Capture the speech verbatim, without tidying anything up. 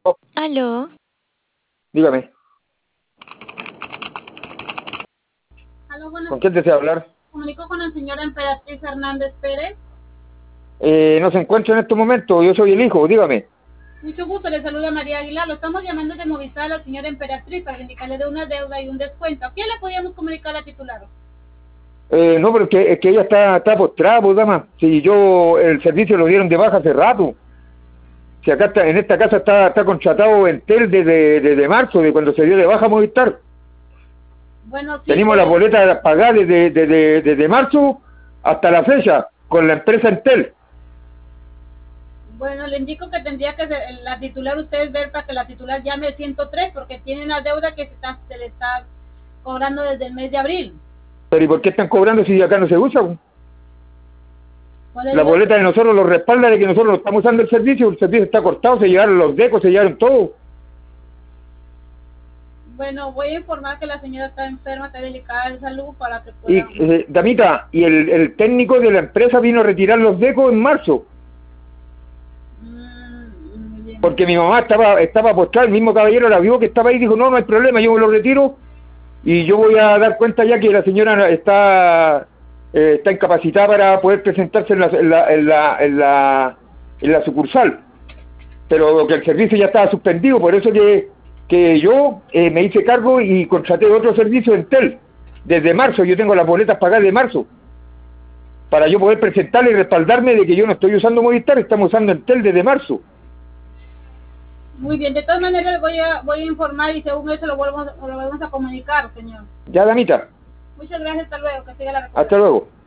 Oh, Aló, dígame, Aló, buenas ¿con quién desea hablar? Comunico con la señora Emperatriz Hernández Pérez. Eh, no se encuentra en este momento, yo soy el hijo, dígame. Mucho gusto, le saluda María Aguilar. Lo estamos llamando de Movistar a la señora Emperatriz para indicarle de una deuda y un descuento. ¿A quién le podíamos comunicar al titular? Eh, no, pero es que, es que ella está, está postrada, pues, dama. Si yo, el servicio lo dieron de baja hace rato. Si acá está, en esta casa está, está contratado Entel desde, desde marzo, de cuando se dio de baja Movistar. Bueno, sí, Tenemos las pero boletas pagadas desde, desde, desde marzo hasta la fecha, con la empresa Entel. bueno, le indico que tendría que ser la titular, ustedes ver para que la titular llame al ciento tres porque tiene una deuda que se, está, se le está cobrando desde el mes de abril. Pero ¿y por qué están cobrando si acá no se usa, pues? Pues le La digo, boleta de nosotros lo respalda de que nosotros no estamos usando el servicio, el servicio está cortado, se llevaron los decos, se llevaron todo. bueno, voy a informar que la señora está enferma, está delicada de salud para que Y, pueda... eh, damita, y el, el técnico de la empresa vino a retirar los decos en marzo, Mm, muy bien. porque mi mamá estaba estaba postrada, el mismo caballero la vio que estaba ahí y dijo, no, no hay problema, yo me lo retiro, y yo voy a dar cuenta ya que la señora está eh, está incapacitada para poder presentarse en la, en la, en la, en la, en la sucursal, pero que el servicio ya estaba suspendido, por eso que, que yo eh, me hice cargo y contraté otro servicio en Tel, desde marzo, yo tengo las boletas pagadas de marzo, para yo poder presentarle y respaldarme de que yo no estoy usando Movistar, estamos usando Entel desde marzo. Muy bien, de todas maneras voy a, voy a informar y según eso lo volvemos, lo volvemos a comunicar, señor. Ya, damita, Muchas gracias, hasta luego, que siga la hasta recuperación. luego.